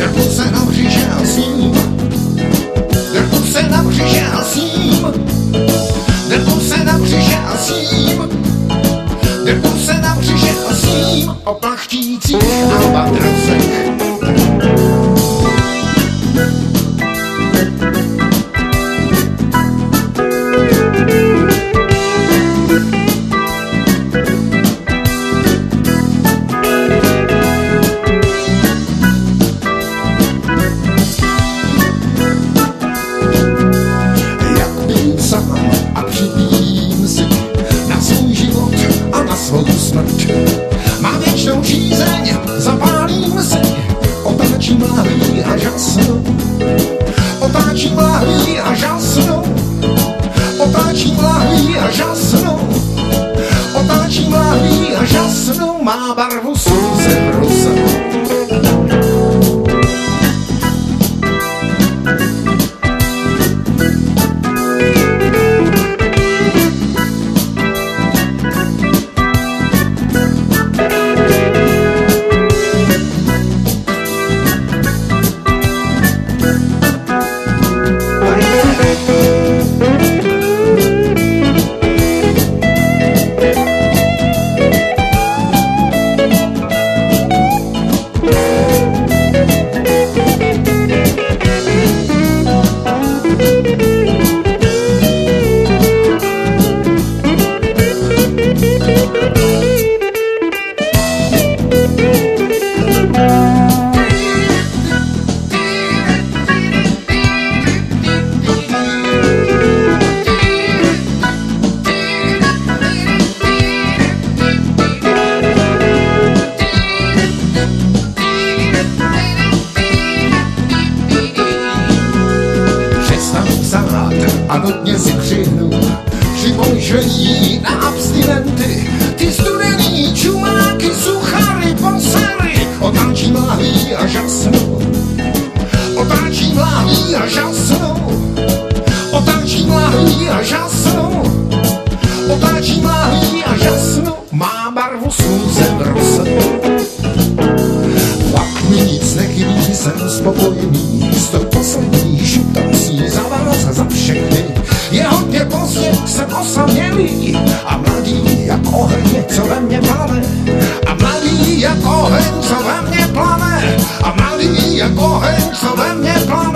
drbu se na břiše a sním, drbu se na břiše a sním, drbu se na břiše a sním, drbu se na břiše a sním o plachtících albatrosech. A připím si na svůj život a na svou smrt. Mám věčnou žízeň, zapálím si, otáčím lahví a žasnu. Otáčím lahví a žasnu. Otáčím lahví a žasnu. Otáčím lahví a žasnu. Má barvu slunce v roze. A notně si přihnu připouštění na abstinenty, ty studený čumáky, suchary, posary. Otáčím lahví a žasnu, otáčím lahví a žasnu, otáčím lahví a žasnu, otáčím lahví a žasnu. Má barvu slunce v roze. Pak mi nic nechybí, jsem spokojený s tou poslední šutancí za vás a za všechny. Je hodně pozdě, jsem osamělý a mladý jak oheň, co ve mně plane. A mladý jak oheň, co ve mně plane. A mladý jak oheň, co ve mně plane.